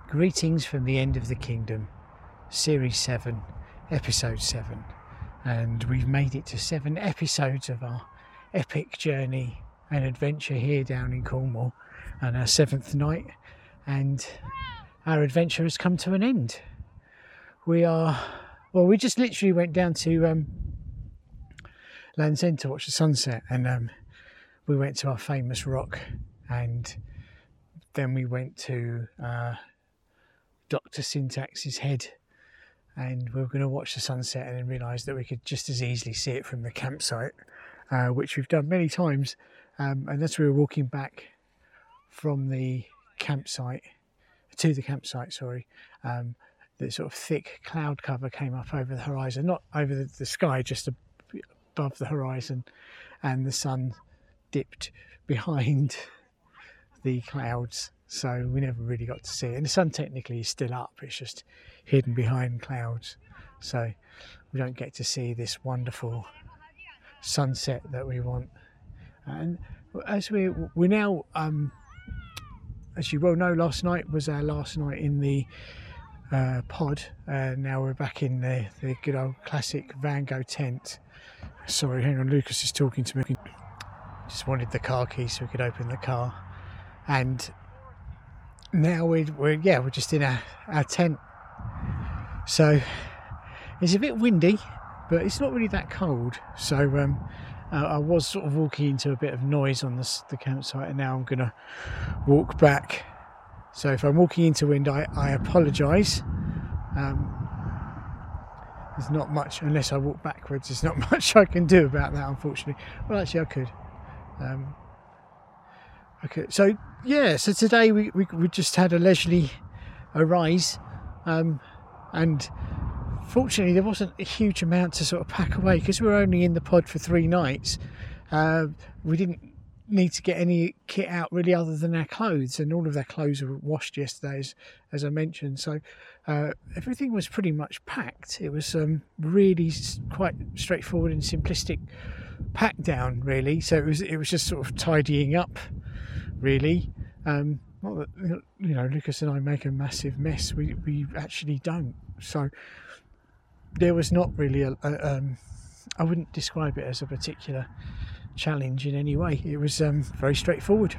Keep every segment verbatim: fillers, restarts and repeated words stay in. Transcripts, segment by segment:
Greetings from the End of the Kingdom, Series seven, Episode seven. And we've made it to seven episodes of our epic journey and adventure here down in Cornwall, on our seventh night, and our adventure has come to an end. We are, well, we just literally went down to um, Land's End to watch the sunset, and um, we went to our famous rock, and then we went to uh, Doctor Syntax's head, and we were going to watch the sunset and then realised that we could just as easily see it from the campsite, uh, which we've done many times. Um, and as we were walking back from the campsite, to the campsite, sorry, um, the sort of thick cloud cover came up over the horizon, not over the, the sky, just above the horizon, and the sun dipped behind the clouds. So we never really got to see it. And the sun technically is still up, it's just hidden behind clouds. So we don't get to see this wonderful sunset that we want. And as we we now, um, as you well know, last night was our last night in the uh, pod. Uh, now we're back in the, the good old classic Van Gogh tent. Sorry, hang on, Lucas is talking to me. Just wanted the car key so we could open the car. And now we're, we're yeah we're just in our, our tent, so it's a bit windy, but it's not really that cold. So um, uh, I was sort of walking into a bit of noise on the, the campsite, and now I'm gonna walk back. So if I'm walking into wind, I, I apologise. Um, there's not much, unless I walk backwards, there's not much I can do about that, unfortunately. Well, actually I could. Um, Okay, so yeah, so today we, we, we just had a leisurely arise, um, and fortunately there wasn't a huge amount to sort of pack away because we were only in the pod for three nights. Uh, we didn't need to get any kit out really other than our clothes, and all of their clothes were washed yesterday, as, as I mentioned. So uh, everything was pretty much packed. It was um, really quite straightforward and simplistic pack down, really. So it was it was just sort of tidying up. Really, um, not that, you know, Lucas and I make a massive mess. We we actually don't. So there was not really a, a um, I wouldn't describe it as a particular challenge in any way. It was um, very straightforward.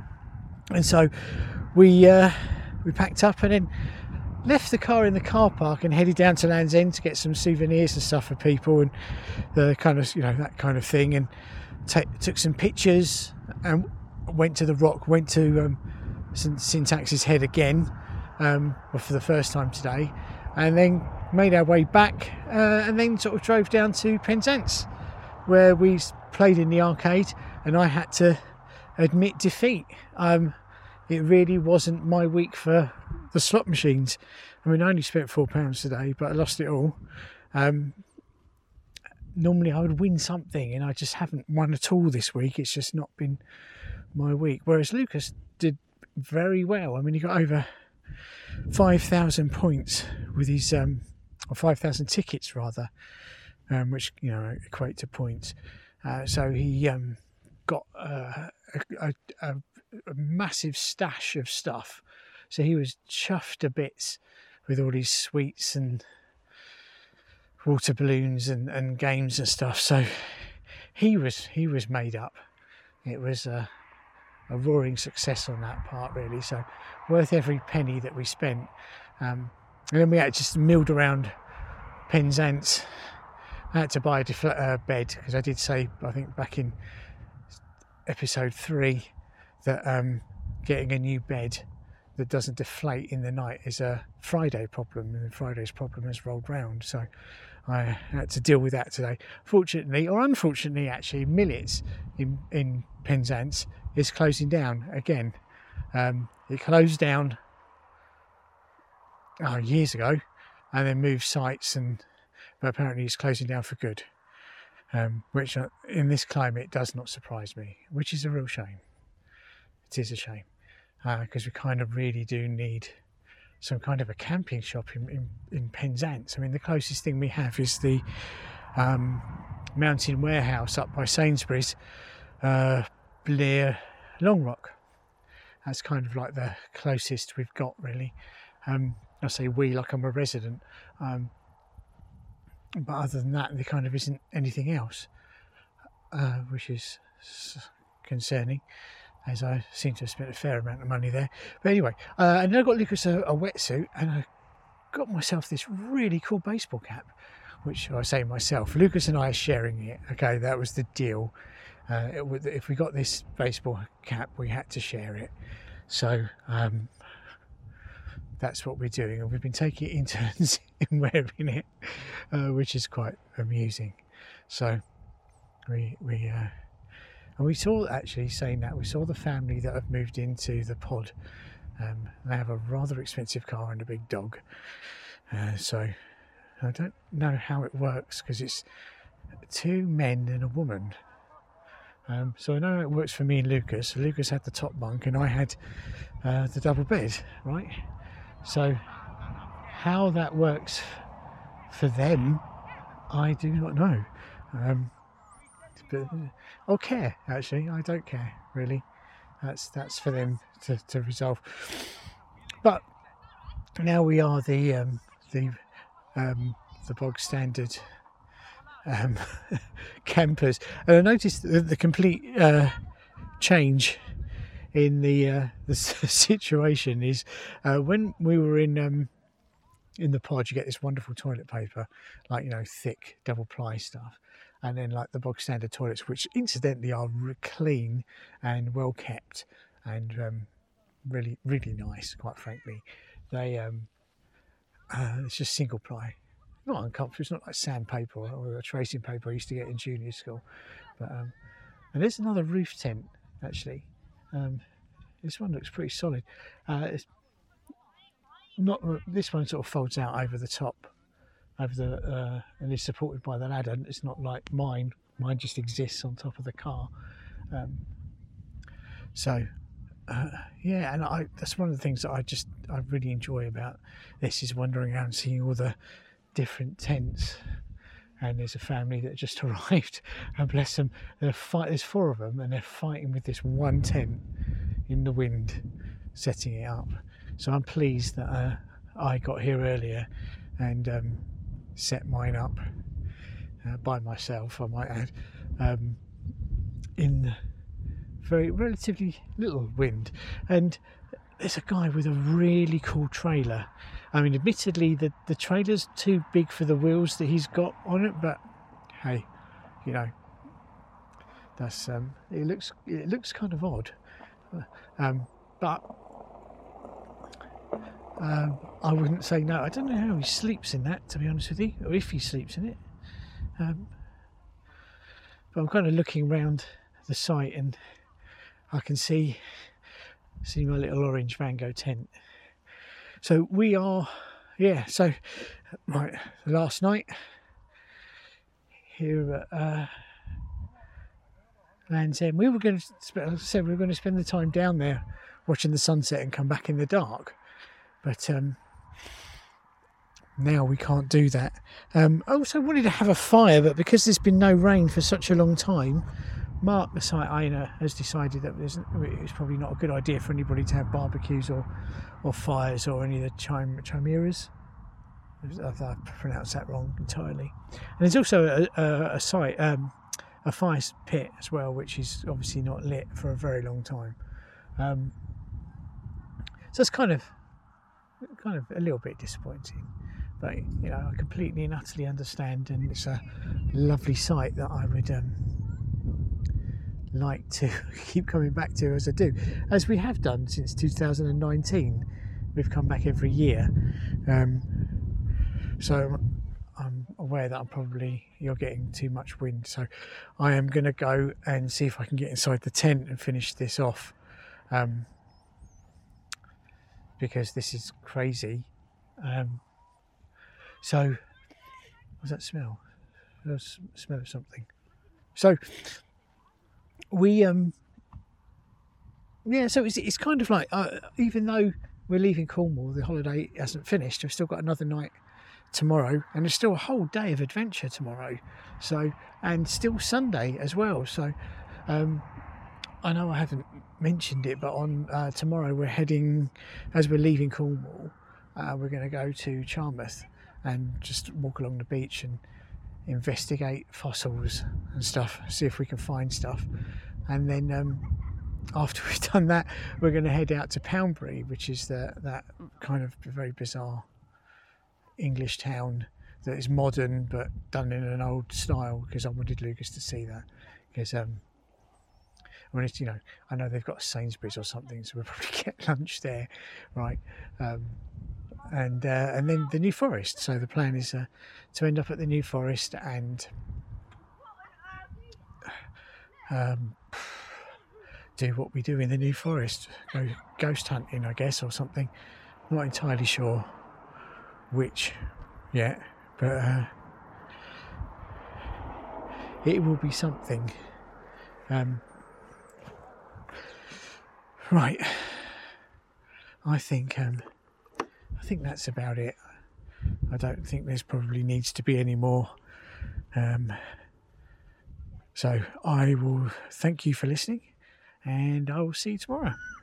And so we uh, we packed up and then left the car in the car park and headed down to Land's End to get some souvenirs and stuff for people, and the kind of, you know, that kind of thing, and t- took some pictures and went to the rock, went to um, Syntax's head again, um, for the first time today, and then made our way back, uh, and then sort of drove down to Penzance, where we played in the arcade, and I had to admit defeat. Um, it really wasn't my week for the slot machines. I mean, I only spent four pounds today, but I lost it all. Um, normally I would win something, and I just haven't won at all this week. It's just not been my week, whereas Lucas did very well. I mean, he got over five thousand points with his um or five thousand tickets rather, um, which, you know, equate to points. Uh, so he um got uh, a, a, a massive stash of stuff, so he was chuffed to bits with all these sweets and water balloons and, and games and stuff. So he was he was made up. It was uh, a roaring success on that part, really. So worth every penny that we spent. Um, and then we had just milled around Penzance. I had to buy a defla- uh, bed, because I did say, I think back in episode three, that um, getting a new bed that doesn't deflate in the night is a Friday problem, and Friday's problem has rolled round. So I had to deal with that today. Fortunately, or unfortunately actually, Millets in, in Penzance is closing down again. Um, it closed down oh, years ago, and then moved sites, and but apparently it's closing down for good, um, which uh, in this climate does not surprise me, which is a real shame. It is a shame, because uh, we kind of really do need some kind of a camping shop in, in, in Penzance. I mean, the closest thing we have is the um, Mountain Warehouse up by Sainsbury's, uh, Blair Longrock. That's kind of like the closest we've got, really. Um, I say we like I'm a resident, um, but other than that, there kind of isn't anything else, uh, which is concerning, as I seem to have spent a fair amount of money there. But anyway, uh, and then I got Lucas a, a wetsuit, and I got myself this really cool baseball cap, which I say myself, Lucas and I are sharing it. Okay, that was the deal. Uh, it, if we got this baseball cap, we had to share it. So um, that's what we're doing, and we've been taking it in turns in wearing it, uh, which is quite amusing. So we we uh, and we saw, actually saying that, we saw the family that have moved into the pod. Um, they have a rather expensive car and a big dog. Uh, so I don't know how it works, because it's two men and a woman. Um, so I know it works for me and Lucas. Lucas had the top bunk and I had uh, the double bed, right? So how that works for them, I do not know. Um, but I'll care, actually. I don't care, really. That's that's for them to, to resolve. But now we are the um, the um, the bog standard um, campers, and I noticed the, the complete uh, change in the uh, the situation is uh, when we were in um, in the pod. You get this wonderful toilet paper, like, you know, thick double ply stuff. And then like the bog standard toilets, which incidentally are clean and well kept and um, really, really nice, quite frankly. They, um, uh, it's just single ply. Not uncomfortable, it's not like sandpaper or a tracing paper I used to get in junior school. But um, and there's another roof tent, actually. Um, this one looks pretty solid. Uh, it's not, this one sort of folds out over the top. Over the uh, and is supported by the ladder. It's not like mine. Mine just exists on top of the car. Um, so uh, yeah, and I, that's one of the things that I just I really enjoy about this, is wandering around seeing all the different tents. And there's a family that just arrived, and bless them, they're fight. There's four of them, and they're fighting with this one tent in the wind, setting it up. So I'm pleased that uh, I got here earlier and. Um, set mine up uh, by myself, I might add, um, in very relatively little wind. And there's a guy with a really cool trailer. I mean, admittedly the, the trailer's too big for the wheels that he's got on it, but hey, you know, that's um, it looks it looks kind of odd, um, but Um, I wouldn't say no. I don't know how he sleeps in that, to be honest with you, or if he sleeps in it. Um, but I'm kind of looking around the site, and I can see see my little orange Van Gogh tent. So we are, yeah. So right, last night here at uh, Land's End, we were going to spend, said we were going to spend the time down there watching the sunset and come back in the dark. But um, now we can't do that. Um, I also wanted to have a fire, but because there's been no rain for such a long time, Mark, the site owner, has decided that it's probably not a good idea for anybody to have barbecues or, or fires or any of the chim- chimeras. I pronounced that wrong entirely. And there's also a, a, a site, um, a fire pit as well, which is obviously not lit for a very long time. Um, so it's kind of kind of a little bit disappointing, but you know, I completely and utterly understand, and it's a lovely site that I would um, like to keep coming back to, as I do, as we have done since two thousand nineteen. We've come back every year, um, so I'm aware that I'm probably you're getting too much wind, so I am going to go and see if I can get inside the tent and finish this off. Um, because this is crazy. Um, so, what's that smell? I smell of something. So, we, um, yeah, so it's, it's kind of like, uh, even though we're leaving Cornwall, the holiday hasn't finished, we've still got another night tomorrow, and there's still a whole day of adventure tomorrow. So, and still Sunday as well. So, um, I know I haven't mentioned it, but on uh, tomorrow we're heading, as we're leaving Cornwall, uh, we're going to go to Charmouth and just walk along the beach and investigate fossils and stuff, see if we can find stuff. And then um, after we've done that, we're going to head out to Poundbury, which is the, that kind of very bizarre English town that is modern but done in an old style, because I wanted Lucas to see that. Because um, I wanted to, you know, I know they've got Sainsbury's or something, so we'll probably get lunch there, right? Um, and uh, and then the New Forest. So the plan is uh, to end up at the New Forest and um, do what we do in the New Forest, go ghost hunting, I guess, or something. I'm not entirely sure which yet, but uh, it will be something. Um, right, I think um, I think that's about it. I don't think there's probably needs to be any more. Um, so I will thank you for listening, and I will see you tomorrow.